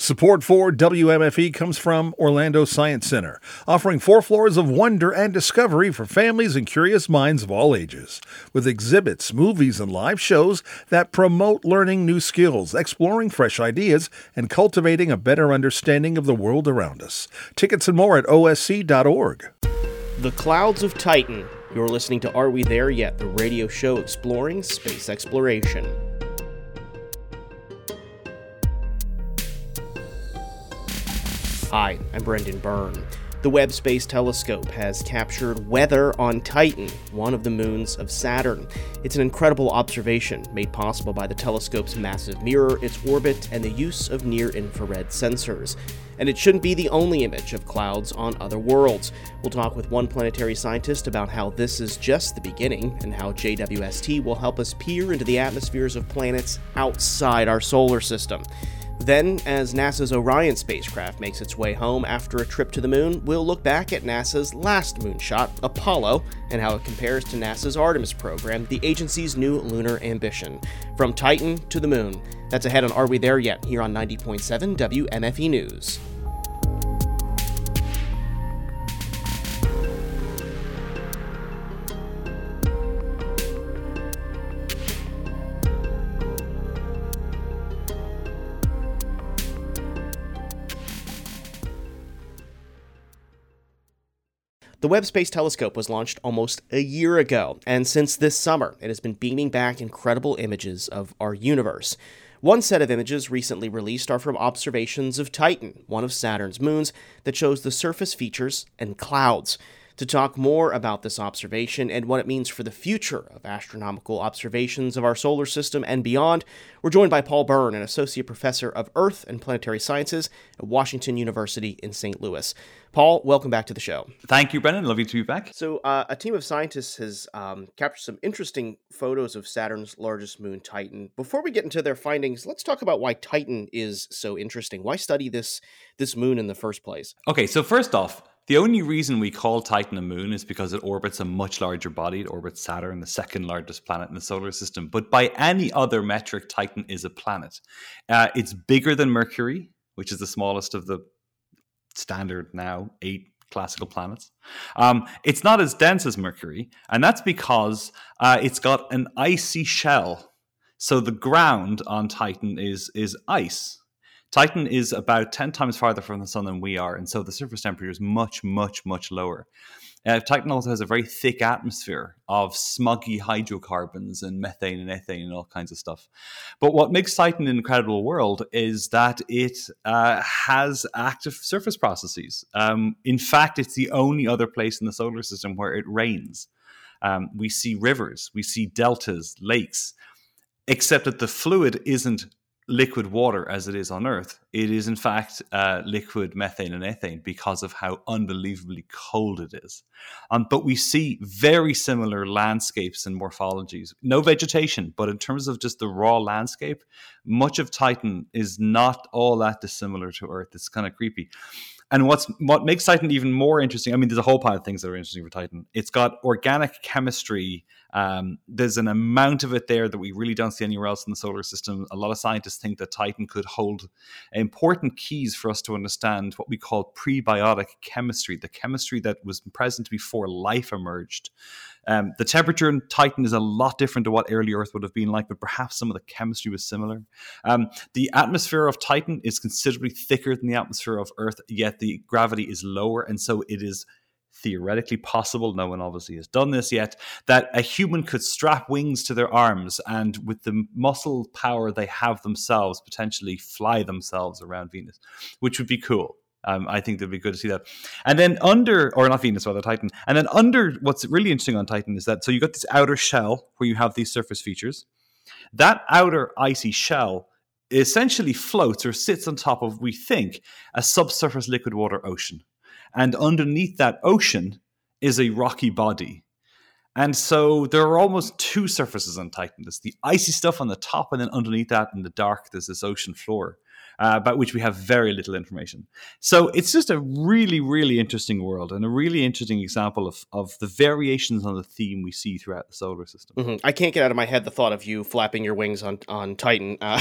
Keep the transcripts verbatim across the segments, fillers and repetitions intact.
Support for W M F E comes from Orlando Science Center, offering four floors of wonder and discovery for families and curious minds of all ages, with exhibits, movies, and live shows that promote learning new skills, exploring fresh ideas, and cultivating a better understanding of the world around us. Tickets and more at O S C dot org. The Clouds of Titan. You're listening to Are We There Yet?, the radio show exploring space exploration. Hi, I'm Brendan Byrne. The Webb Space Telescope has captured weather on Titan, one of the moons of Saturn. It's an incredible observation made possible by the telescope's massive mirror, its orbit, and the use of near-infrared sensors. And it shouldn't be the only image of clouds on other worlds. We'll talk with one planetary scientist about how this is just the beginning and how J W S T will help us peer into the atmospheres of planets outside our solar system. Then, as NASA's Orion spacecraft makes its way home after a trip to the moon, we'll look back at NASA's last moonshot, Apollo, and how it compares to NASA's Artemis program, the agency's new lunar ambition. From Titan to the moon. That's ahead on Are We There Yet? Here on ninety point seven W M F E News. The Webb Space Telescope was launched almost a year ago, and since this summer, it has been beaming back incredible images of our universe. One set of images recently released are from observations of Titan, one of Saturn's moons, that shows the surface features and clouds. To talk more about this observation and what it means for the future of astronomical observations of our solar system and beyond, we're joined by Paul Byrne, an associate professor of Earth and Planetary Sciences at Washington University in Saint Louis. Paul, welcome back to the show. Thank you, Brendan. Lovely to be back. So uh, a team of scientists has um, captured some interesting photos of Saturn's largest moon, Titan. Before we get into their findings, let's talk about why Titan is so interesting. Why study this, this moon in the first place? Okay, so first off, the only reason we call Titan a moon is because it orbits a much larger body. It orbits Saturn, the second largest planet in the solar system. But by any other metric, Titan is a planet. Uh, it's bigger than Mercury, which is the smallest of the standard now eight classical planets. Um, it's not as dense as Mercury, and that's because uh, it's got an icy shell. So the ground on Titan is is ice. Titan is about ten times farther from the sun than we are, and so the surface temperature is much, much, much lower. Uh, Titan also has a very thick atmosphere of smoggy hydrocarbons and methane and ethane and all kinds of stuff. But what makes Titan an incredible world is that it uh, has active surface processes. Um, in fact, it's the only other place in the solar system where it rains. Um, we see rivers, we see deltas, lakes, except that the fluid isn't liquid water as it is on Earth. It is in fact uh, liquid methane and ethane because of how unbelievably cold it is. Um, but we see very similar landscapes and morphologies. No vegetation, but in terms of just the raw landscape, much of Titan is not all that dissimilar to Earth. It's kind of creepy. And what's what makes Titan even more interesting, I mean, there's a whole pile of things that are interesting for Titan. It's got organic chemistry. Um, there's an amount of it there that we really don't see anywhere else in the solar system. A lot of scientists think that Titan could hold important keys for us to understand what we call prebiotic chemistry, the chemistry that was present before life emerged. Um, the temperature in Titan is a lot different to what early Earth would have been like, but perhaps some of the chemistry was similar. Um, the atmosphere of Titan is considerably thicker than the atmosphere of Earth, yet the gravity is lower, and so it is theoretically possible, no one obviously has done this yet, that a human could strap wings to their arms and with the muscle power they have themselves, potentially fly themselves around Venus, which would be cool. Um, I think that'd be good to see that. And then under, or not Venus, rather Titan. And then under, what's really interesting on Titan is that, so you got this outer shell where you have these surface features. That outer icy shell essentially floats or sits on top of, we think, a subsurface liquid water ocean. And underneath that ocean is a rocky body. And so there are almost two surfaces on Titan. There's the icy stuff on the top, and then underneath that in the dark, there's this ocean floor. Uh, about which we have very little information. So it's just a really, really interesting world and a really interesting example of, of the variations on the theme we see throughout the solar system. Mm-hmm. I can't get out of my head the thought of you flapping your wings on, on Titan. Uh,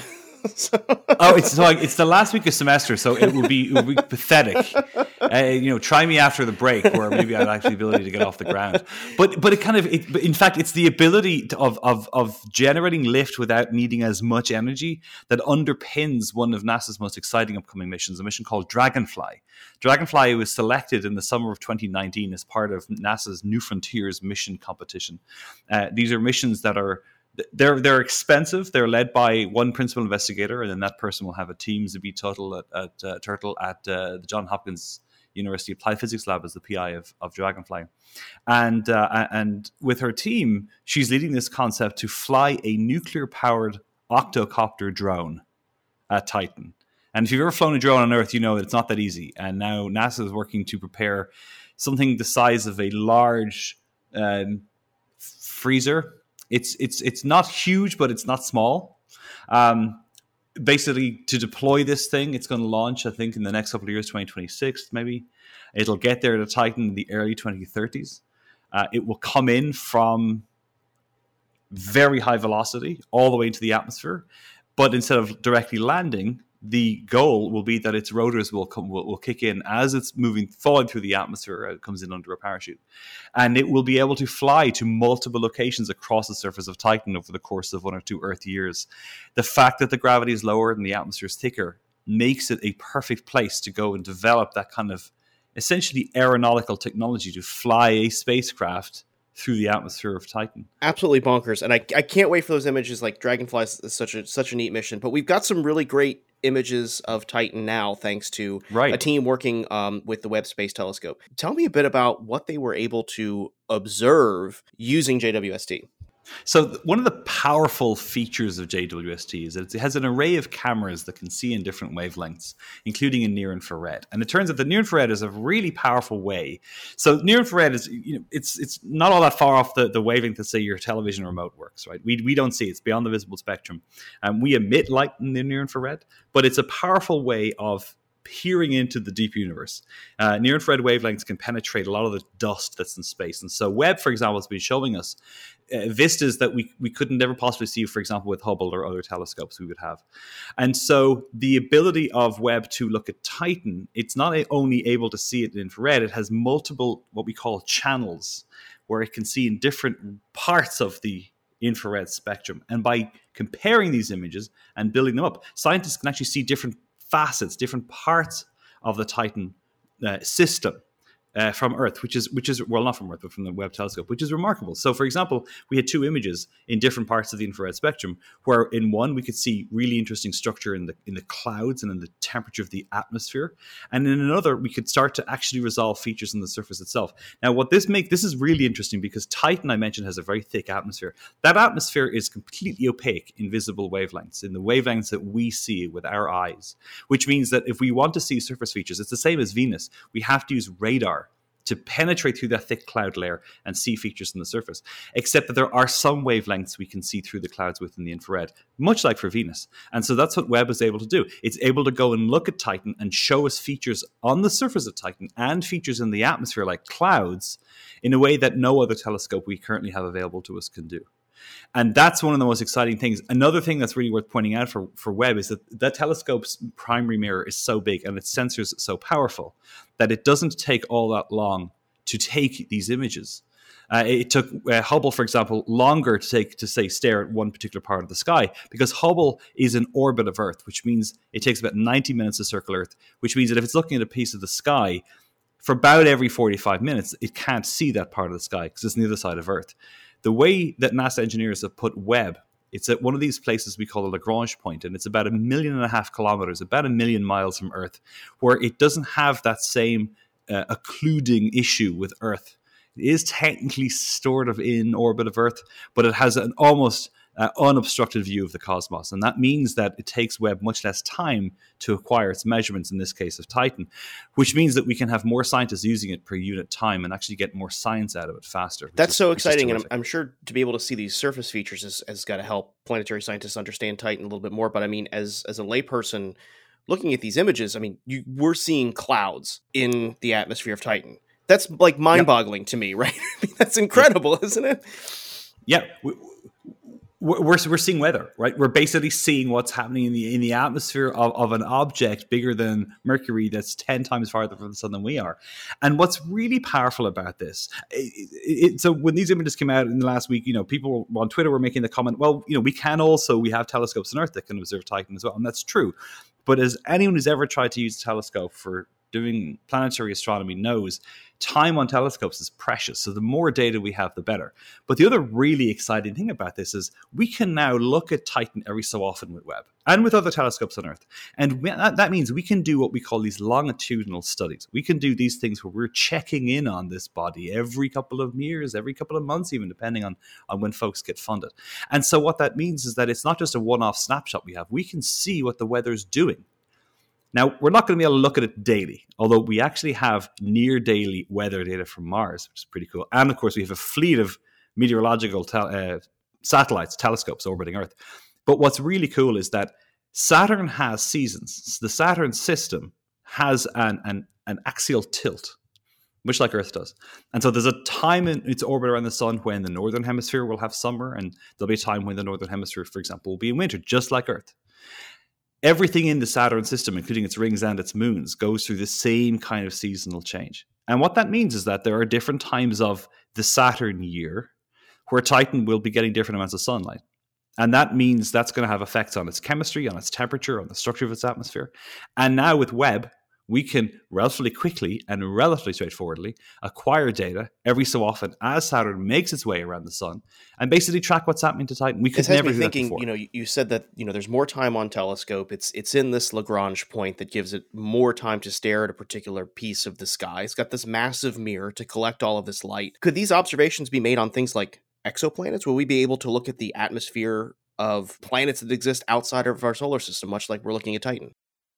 so. Oh, it's so it's the last week of semester, so it will be it will be pathetic. Uh, you know, try me after the break, where maybe I'd actually be able to get off the ground. But but it kind of, it, in fact, it's the ability to, of of of generating lift without needing as much energy that underpins one of NASA's most exciting upcoming missions, a mission called Dragonfly. Dragonfly was selected in the summer of twenty nineteen as part of NASA's New Frontiers mission competition. Uh, these are missions that are They're they're expensive. They're led by one principal investigator, and then that person will have a team. Zabit Turtle at, at uh, Turtle at uh, the Johns Hopkins University Applied Physics Lab as the P I of, of Dragonfly, and uh, and with her team, she's leading this concept to fly a nuclear powered octocopter drone at Titan. And if you've ever flown a drone on Earth, you know it's not that easy. And now NASA is working to prepare something the size of a large um, freezer. It's it's it's not huge, but it's not small. Um, basically, to deploy this thing, it's going to launch, I think, in the next couple of years, twenty twenty-six maybe. It'll get there to Titan in the early twenty thirties. Uh, it will come in from very high velocity all the way into the atmosphere. But instead of directly landing, the goal will be that its rotors will come will, will kick in as it's moving, falling through the atmosphere. It comes in under a parachute, and it will be able to fly to multiple locations across the surface of Titan over the course of one or two Earth years. The fact that the gravity is lower and the atmosphere is thicker makes it a perfect place to go and develop that kind of essentially aeronautical technology to fly a spacecraft through the atmosphere of Titan. Absolutely bonkers, and I I can't wait for those images. Like Dragonfly is such a such a neat mission, but we've got some really great images of Titan now, thanks to right. a team working um, with the Webb Space Telescope. Tell me a bit about what they were able to observe using J W S T. So one of the powerful features of J W S T is that it has an array of cameras that can see in different wavelengths, including in near infrared. And it turns out that near infrared is a really powerful way. So near infrared is, you know, it's it's not all that far off the, the wavelength that, say, your television remote works, right? We we don't see it. It's beyond the visible spectrum. And we emit light in the near infrared, but it's a powerful way of peering into the deep universe. Uh, near infrared wavelengths can penetrate a lot of the dust that's in space. And so Webb, for example, has been showing us uh, vistas that we, we couldn't ever possibly see, for example, with Hubble or other telescopes we would have. And so the ability of Webb to look at Titan, it's not only able to see it in infrared, it has multiple what we call channels where it can see in different parts of the infrared spectrum. And by comparing these images and building them up, scientists can actually see different facets, different parts of the Titan uh, system uh, from Earth, which is, which is well, not from Earth, but from the Webb telescope, which is remarkable. So, for example, we had two images in different parts of the infrared spectrum, where in one we could see really interesting structure in the in the clouds and in the temperature of the atmosphere, and in another we could start to actually resolve features in the surface itself. Now, what this make this is really interesting because Titan, I mentioned, has a very thick atmosphere. That atmosphere is completely opaque in visible wavelengths, in the wavelengths that we see with our eyes, which means that if we want to see surface features, it's the same as Venus. We have to use radar to penetrate through that thick cloud layer and see features in the surface, except that there are some wavelengths we can see through the clouds within the infrared, much like for Venus. And so that's what Webb is able to do. It's able to go and look at Titan and show us features on the surface of Titan and features in the atmosphere like clouds in a way that no other telescope we currently have available to us can do. And that's one of the most exciting things. Another thing that's really worth pointing out for, for Webb is that that telescope's primary mirror is so big and its sensors so powerful that it doesn't take all that long to take these images. Uh, it took uh, Hubble, for example, longer to take to say stare at one particular part of the sky because Hubble is in orbit of Earth, which means it takes about ninety minutes to circle Earth, which means that if it's looking at a piece of the sky, for about every forty-five minutes, it can't see that part of the sky because it's on the other side of Earth. The way that NASA engineers have put Webb, it's at one of these places we call a Lagrange point, and it's about a million and a half kilometers, about a million miles from Earth, where it doesn't have that same uh, occluding issue with Earth. It is technically sort of in orbit of Earth, but it has an almost uh, unobstructed view of the cosmos. And that means that it takes Webb much less time to acquire its measurements, in this case of Titan, which means that we can have more scientists using it per unit time and actually get more science out of it faster. That's is, so exciting. And I'm, I'm sure to be able to see these surface features has, has got to help planetary scientists understand Titan a little bit more. But I mean, as, as a layperson looking at these images, I mean, you, we're seeing clouds in the atmosphere of Titan. That's like mind-boggling yep. to me, right? I mean, that's incredible, isn't it? Yeah. We, we're we're seeing weather, right? We're basically seeing what's happening in the in the atmosphere of, of an object bigger than Mercury that's ten times farther from the sun than we are. And what's really powerful about this, it, it, so when these images came out in the last week, you know, people on Twitter were making the comment, well, you know, we can also, we have telescopes on Earth that can observe Titan as well. And that's true. But as anyone who's ever tried to use a telescope for doing planetary astronomy knows, time on telescopes is precious. So the more data we have, the better. But the other really exciting thing about this is we can now look at Titan every so often with Webb and with other telescopes on Earth. And we, that, that means we can do what we call these longitudinal studies. We can do these things where we're checking in on this body every couple of years, every couple of months, even depending on, on when folks get funded. And so what that means is that it's not just a one-off snapshot we have. We can see what the weather's doing. Now, we're not going to be able to look at it daily, although we actually have near daily weather data from Mars, which is pretty cool. And of course, we have a fleet of meteorological te- uh, satellites, telescopes orbiting Earth. But what's really cool is that Saturn has seasons. The Saturn system has an, an, an axial tilt, much like Earth does. And so there's a time in its orbit around the sun when the northern hemisphere will have summer, and there'll be a time when the northern hemisphere, for example, will be in winter, just like Earth. Everything in the Saturn system, including its rings and its moons, goes through the same kind of seasonal change. And what that means is that there are different times of the Saturn year where Titan will be getting different amounts of sunlight. And that means that's going to have effects on its chemistry, on its temperature, on the structure of its atmosphere. And now with Webb, we can relatively quickly and relatively straightforwardly acquire data every so often as Saturn makes its way around the sun and basically track what's happening to Titan. We could never do thinking, that before. You know, you said that, you know, there's more time on telescope. It's it's in this Lagrange point that gives it more time to stare at a particular piece of the sky. It's got this massive mirror to collect all of this light. Could these observations be made on things like exoplanets? Will we be able to look at the atmosphere of planets that exist outside of our solar system, much like we're looking at Titan?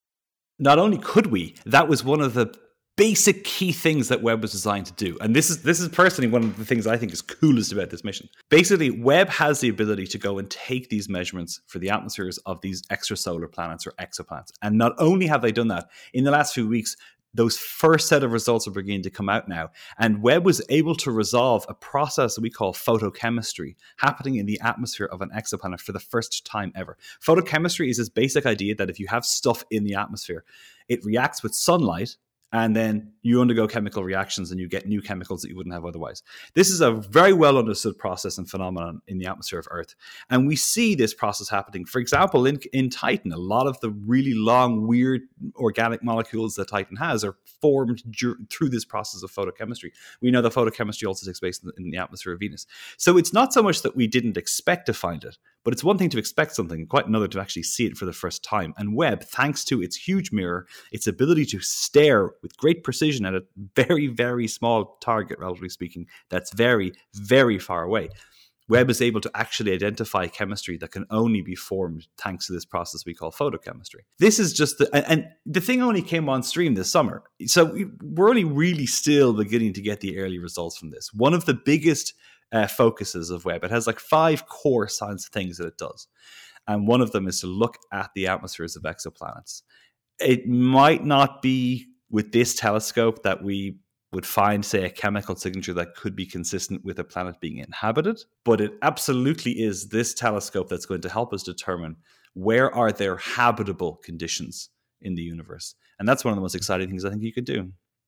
Not only could we, that was one of the basic key things that Webb was designed to do. And this is this is personally one of the things I think is coolest about this mission. Basically, Webb has the ability to go and take these measurements for the atmospheres of these extrasolar planets or exoplanets. And not only have they done that, in the last few weeks, those first set of results are beginning to come out now. And Webb was able to resolve a process that we call photochemistry happening in the atmosphere of an exoplanet for the first time ever. Photochemistry is this basic idea that if you have stuff in the atmosphere, it reacts with sunlight, and then you undergo chemical reactions and you get new chemicals that you wouldn't have otherwise. This is a very well understood process and phenomenon in the atmosphere of Earth. And we see this process happening. For example, in, in Titan, a lot of the really long, weird organic molecules that Titan has are formed dur- through this process of photochemistry. We know that photochemistry also takes place in the, in the atmosphere of Venus. So it's not so much that we didn't expect to find it, but it's one thing to expect something and quite another to actually see it for the first time. And Webb, thanks to its huge mirror, its ability to stare with great precision at a very, very small target, relatively speaking, that's very, very far away, Webb is able to actually identify chemistry that can only be formed thanks to this process we call photochemistry. This is just the, and, and the thing only came on stream this summer. So we're only really still beginning to get the early results from this. One of the biggest Uh, focuses of Webb. It has like five core science things that it does. And one of them is to look at the atmospheres of exoplanets. It might not be with this telescope that we would find, say, a chemical signature that could be consistent with a planet being inhabited, but it absolutely is this telescope that's going to help us determine where are there habitable conditions in the universe. And that's one of the most exciting things I think you could do.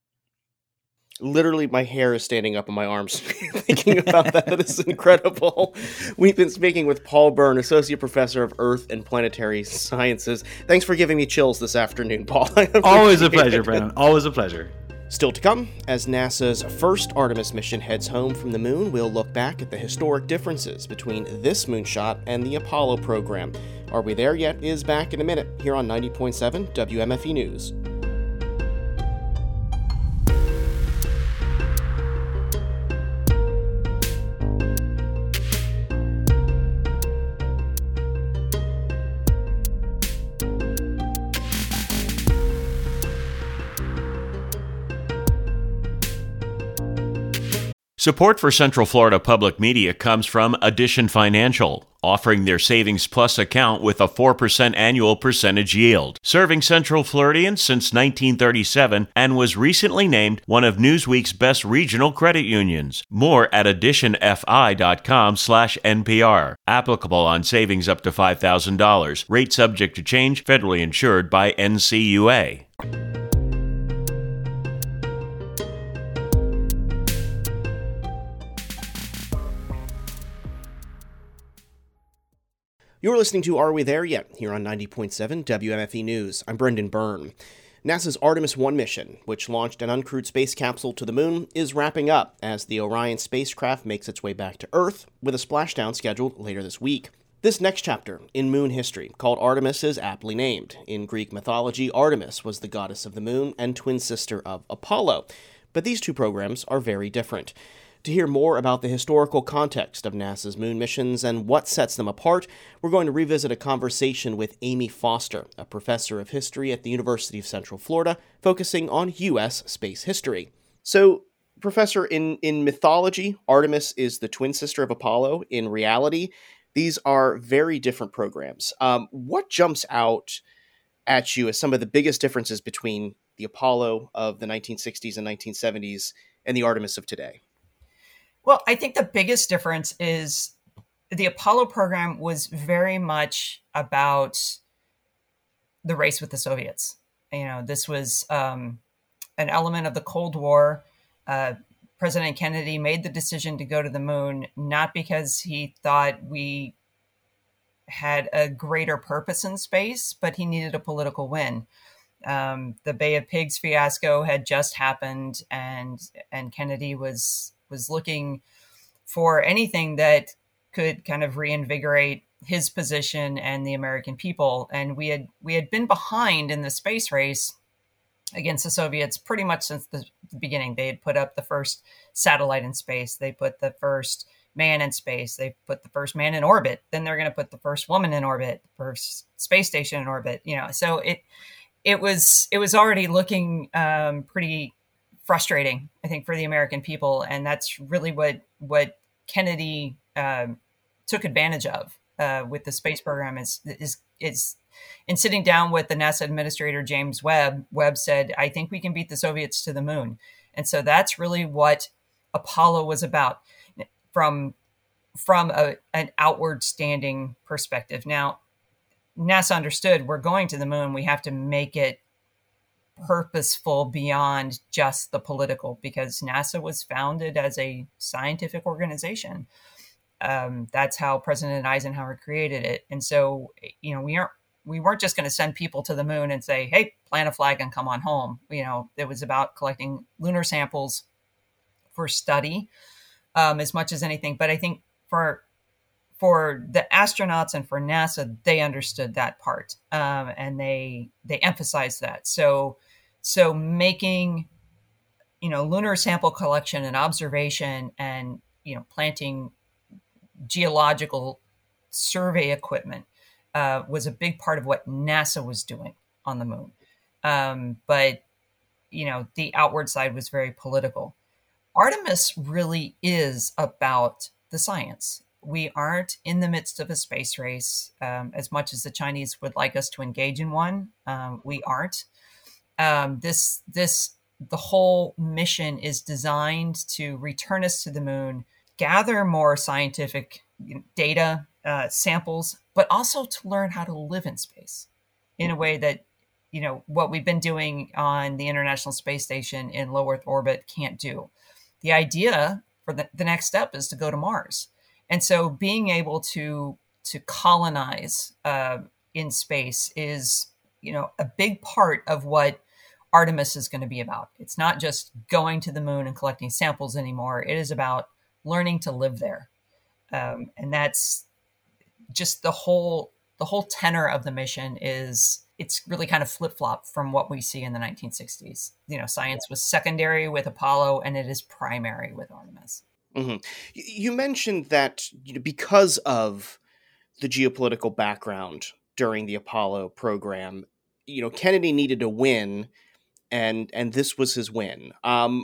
Literally, my hair is standing up on my arms thinking about that. That is incredible. We've been speaking with Paul Byrne, Associate Professor of Earth and Planetary Sciences. Thanks for giving me chills this afternoon, Paul. Always a pleasure, Brennan. Always a pleasure. Still to come, as NASA's first Artemis mission heads home from the moon, we'll look back at the historic differences between this moonshot and the Apollo program. Are We There Yet? Is back in a minute here on ninety point seven W M F E News. Support for Central Florida Public Media comes from Addition Financial, offering their Savings Plus account with a four percent annual percentage yield. Serving Central Floridians since nineteen thirty-seven and was recently named one of Newsweek's best regional credit unions. More at additionfi.com slash NPR. Applicable on savings up to five thousand dollars. Rate subject to change. Federally insured by N C U A. You're listening to Are We There Yet? Here on ninety point seven W M F E News. I'm Brendan Byrne. NASA's Artemis one mission, which launched an uncrewed space capsule to the moon, is wrapping up as the Orion spacecraft makes its way back to Earth, with a splashdown scheduled later this week. This next chapter in moon history, called Artemis, is aptly named. In Greek mythology, Artemis was the goddess of the moon and twin sister of Apollo. But these two programs are very different. To hear more about the historical context of NASA's moon missions and what sets them apart, we're going to revisit a conversation with Amy Foster, a professor of history at the University of Central Florida, focusing on U S space history. So, Professor, in, in mythology, Artemis is the twin sister of Apollo. In reality, these are very different programs. Um, what jumps out at you as some of the biggest differences between the Apollo of the nineteen sixties and nineteen seventies and the Artemis of today? Well, I think the biggest difference is the Apollo program was very much about the race with the Soviets. You know, this was um, an element of the Cold War. Uh, President Kennedy made the decision to go to the moon, not because he thought we had a greater purpose in space, but he needed a political win. Um, the Bay of Pigs fiasco had just happened, and and Kennedy was was looking for anything that could kind of reinvigorate his position and the American people. And we had we had been behind in the space race against the Soviets pretty much since the, the beginning. They had put up the first satellite in space. They put the first man in space. They put the first man in orbit. Then they're going to put the first woman in orbit, first space station in orbit. You know, so it it was it was already looking um, pretty frustrating, I think, for the American people. And that's really what what Kennedy um, took advantage of uh, with the space program is, is, is in sitting down with the NASA administrator, James Webb. Webb said, I think we can beat the Soviets to the moon. And so that's really what Apollo was about from, from a, an outward standing perspective. Now, NASA understood we're going to the moon. We have to make it purposeful beyond just the political, because NASA was founded as a scientific organization. Um, that's how President Eisenhower created it. And so, you know, we aren't we weren't just going to send people to the moon and say, hey, plant a flag and come on home. You know, it was about collecting lunar samples for study um, as much as anything. But I think for for the astronauts and for NASA, they understood that part, um, and they they emphasized that. So so making, you know, lunar sample collection and observation and, you know, planting geological survey equipment uh, was a big part of what NASA was doing on the moon. Um, but, you know, the outward side was very political. Artemis really is about the science. We aren't in the midst of a space race um, as much as the Chinese would like us to engage in one. Um, we aren't. Um, this, this, the whole mission is designed to return us to the moon, gather more scientific data, uh, samples, but also to learn how to live in space in a way that, you know, what we've been doing on the International Space Station in low Earth orbit can't do. The idea for the, the next step is to go to Mars. And so being able to to colonize uh, in space is, you know, a big part of what Artemis is going to be about. It's not just going to the moon and collecting samples anymore. It is about learning to live there. Um, and that's just the whole the whole tenor of the mission is it's really kind of flip-flop from what we see in the nineteen sixties. You know, science was secondary with Apollo and it is primary with Artemis. Mm-hmm. You mentioned that, you know, because of the geopolitical background during the Apollo program, you know, Kennedy needed to win, and and this was his win. Um,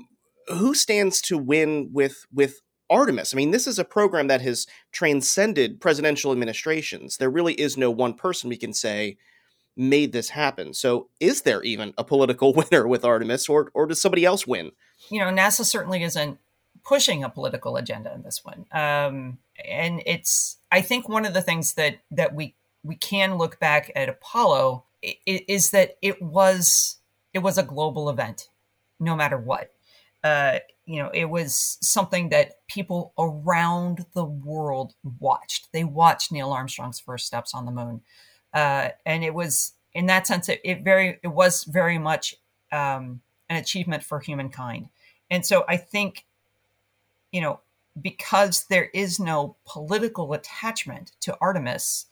who stands to win with with Artemis? I mean, this is a program that has transcended presidential administrations. There really is no one person we can say made this happen. So is there even a political winner with Artemis, or or does somebody else win? You know, NASA certainly isn't pushing a political agenda in this one. Um, and it's, I think one of the things that that we we can look back at Apollo is that it was it was a global event, no matter what. Uh, you know, it was something that people around the world watched. They watched Neil Armstrong's first steps on the moon, uh, and it was, in that sense, it, it very it was very much um, an achievement for humankind. And so I think, you know, because there is no political attachment to Artemis,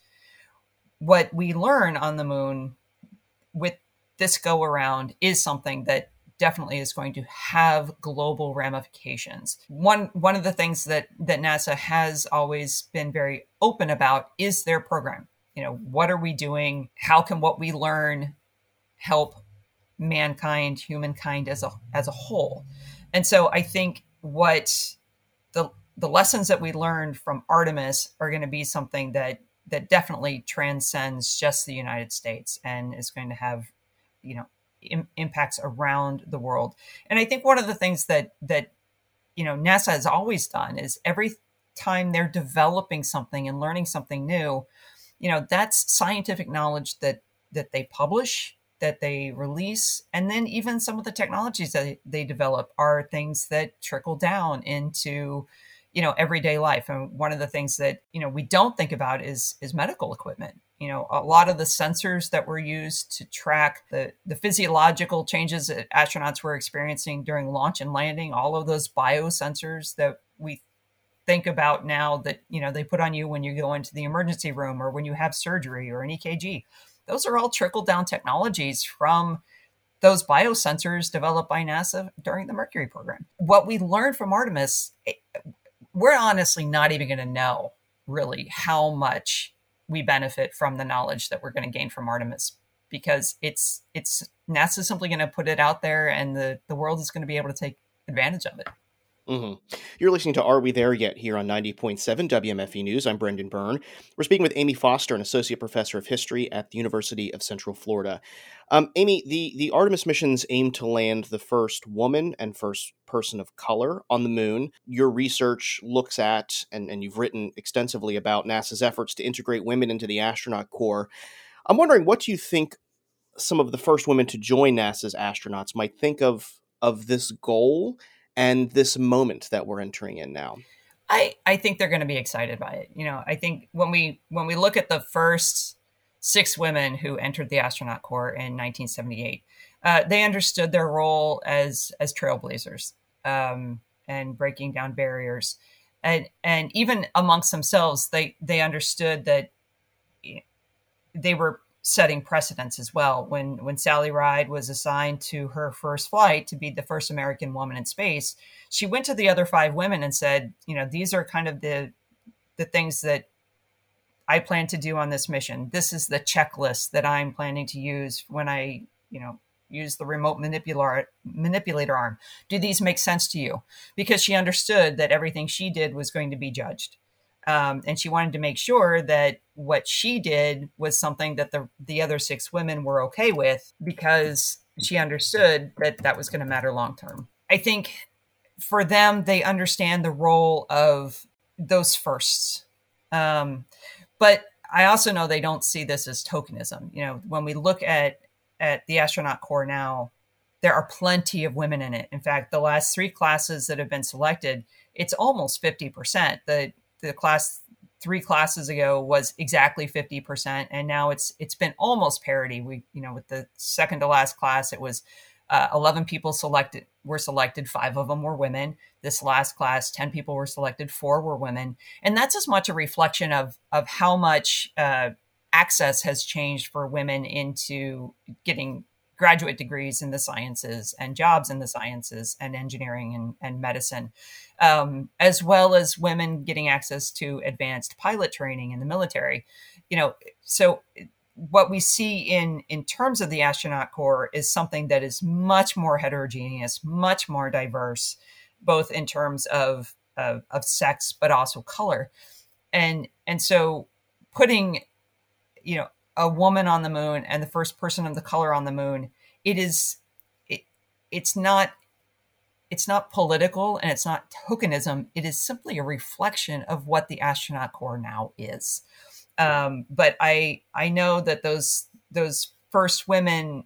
what we learn on the moon with this go around is something that definitely is going to have global ramifications. One one of the things that that NASA has always been very open about is their program. You know, what are we doing? How can what we learn help mankind, humankind as a as a whole? And so I think what the the lessons that we learned from Artemis are going to be something that that definitely transcends just the United States and is going to have, you know, im- impacts around the world. And I think one of the things that that you know NASA has always done is every time they're developing something and learning something new, you know, that's scientific knowledge that that they publish, that they release, and then even some of the technologies that they develop are things that trickle down into, you know, everyday life. And one of the things that, you know, we don't think about is is medical equipment. You know, a lot of the sensors that were used to track the, the physiological changes that astronauts were experiencing during launch and landing, all of those biosensors that we think about now that, you know, they put on you when you go into the emergency room or when you have surgery or an E K G. Those are all trickle down technologies from those biosensors developed by NASA during the Mercury program. What we learned from Artemis, we're honestly not even going to know really how much we benefit from the knowledge that we're going to gain from Artemis, because it's it's NASA simply going to put it out there and the, the world is going to be able to take advantage of it. Mm-hmm. You're listening to Are We There Yet? Here on ninety point seven W M F E News. I'm Brendan Byrne. We're speaking with Amy Foster, an associate professor of history at the University of Central Florida. Um, Amy, the, the Artemis missions aim to land the first woman and first person of color on the moon. Your research looks at, and, and you've written extensively about NASA's efforts to integrate women into the astronaut corps. I'm wondering, what do you think some of the first women to join NASA's astronauts might think of of this goal and this moment that we're entering in now? I, I think they're going to be excited by it. You know, I think when we when we look at the first six women who entered the astronaut corps in nineteen seventy-eight, uh, they understood their role as as trailblazers um, and breaking down barriers, and and even amongst themselves, they they understood that they were setting precedents as well. When when Sally Ride was assigned to her first flight to be the first American woman in space, she went to the other five women and said, you know, these are kind of the the things that I plan to do on this mission. This is the checklist that I'm planning to use when I, you know, use the remote manipulator manipulator arm. Do these make sense to you? Because she understood that everything she did was going to be judged. Um, and she wanted to make sure that what she did was something that the the other six women were okay with, because she understood that that was going to matter long term. I think for them, they understand the role of those firsts. Um, but I also know they don't see this as tokenism. You know, when we look at at the astronaut corps now, there are plenty of women in it. In fact, the last three classes that have been selected, it's almost fifty percent. The the class three classes ago was exactly fifty percent. And now it's, it's been almost parity. We, you know, with the second to last class, it was uh, eleven people selected, were selected. Five of them were women. This last class, ten people were selected. Four were women. And that's as much a reflection of, of how much uh, access has changed for women into getting graduate degrees in the sciences and jobs in the sciences and engineering and, and medicine, um, as well as women getting access to advanced pilot training in the military. You know, so what we see in, in terms of the astronaut corps is something that is much more heterogeneous, much more diverse, both in terms of, of, of sex, but also color. And, and so putting, you know, a woman on the moon and the first person of the color on the moon, it is, it, it's not, it's not political and it's not tokenism. It is simply a reflection of what the astronaut corps now is. Um, but I, I know that those, those first women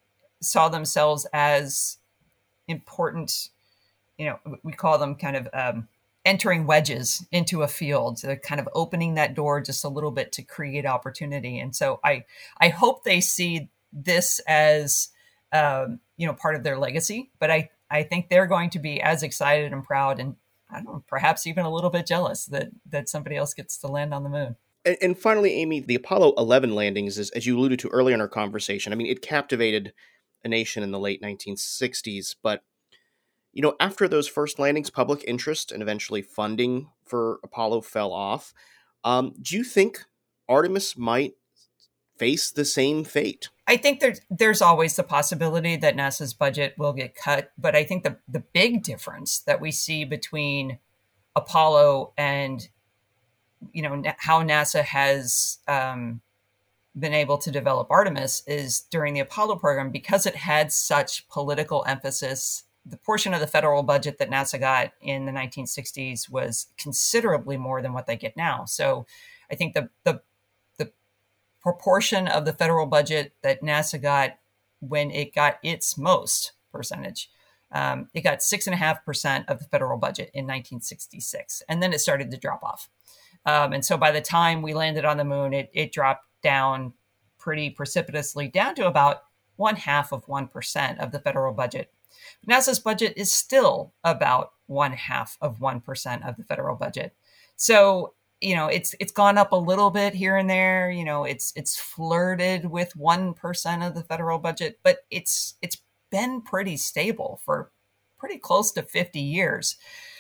saw themselves as important, you know, we call them kind of, um, entering wedges into a field, so kind of opening that door just a little bit to create opportunity. And so I, I hope they see this as, um, you know, part of their legacy, but I, I think they're going to be as excited and proud and I don't know, perhaps even a little bit jealous that, that somebody else gets to land on the moon. And, and finally, Amy, the Apollo eleven landings, is, as you alluded to earlier in our conversation, I mean, it captivated a nation in the late nineteen sixties, but you know, after those first landings, public interest and eventually funding for Apollo fell off. Um, do you think Artemis might face the same fate? I think there's, there's always the possibility that NASA's budget will get cut. But I think the, the big difference that we see between Apollo and, you know, how NASA has um, been able to develop Artemis is during the Apollo program, because it had such political emphasis. The portion of the federal budget that NASA got in the nineteen sixties was considerably more than what they get now. So I think the, the, the proportion of the federal budget that NASA got when it got its most percentage, um, it got six and a half percent of the federal budget in nineteen sixty-six. And then it started to drop off. Um, and so by the time we landed on the moon, it, it dropped down pretty precipitously down to about one half of one percent of the federal budget. NASA's budget is still about one half of one percent of the federal budget. So, you know, it's it's gone up a little bit here and there. You know, it's it's flirted with one percent of the federal budget, but it's it's been pretty stable for pretty close to fifty years.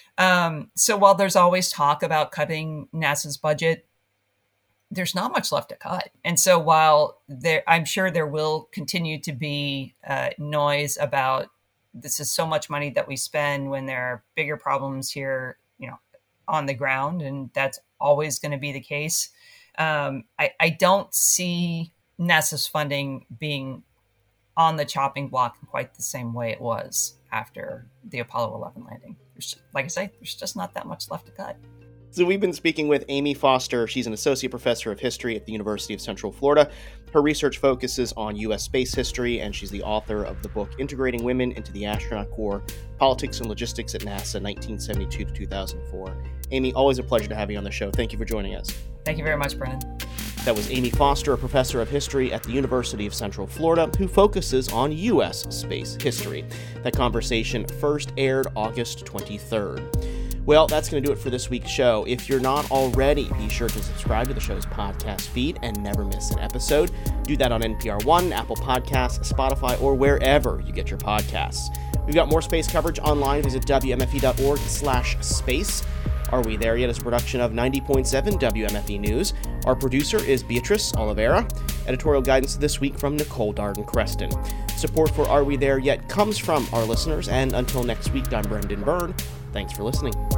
Um, so while there's always talk about cutting NASA's budget, there's not much left to cut. And so while there, I'm sure there will continue to be uh, noise about this is so much money that we spend when there are bigger problems here, you know, on the ground, and that's always going to be the case. Um, I, I don't see NASA's funding being on the chopping block in quite the same way it was after the Apollo eleven landing. There's just, like I say, there's just not that much left to cut. So we've been speaking with Amy Foster. She's an associate professor of history at the University of Central Florida. Her research focuses on U S space history, and she's the author of the book Integrating Women into the Astronaut Corps, Politics and Logistics at NASA, nineteen seventy-two to two thousand four. Amy, always a pleasure to have you on the show. Thank you for joining us. Thank you very much, Brennan. That was Amy Foster, a professor of history at the University of Central Florida, who focuses on U S space history. That conversation first aired August twenty-third. Well, that's going to do it for this week's show. If you're not already, be sure to subscribe to the show's podcast feed and never miss an episode. Do that on N P R One, Apple Podcasts, Spotify, or wherever you get your podcasts. We've got more space coverage online. Visit W M F E dot org slash space. Are We There Yet is a production of ninety point seven W M F E News. Our producer is Beatrice Oliveira. Editorial guidance this week from Nicole Darden-Creston. Support for Are We There Yet comes from our listeners, and until next week, I'm Brendan Byrne. Thanks for listening.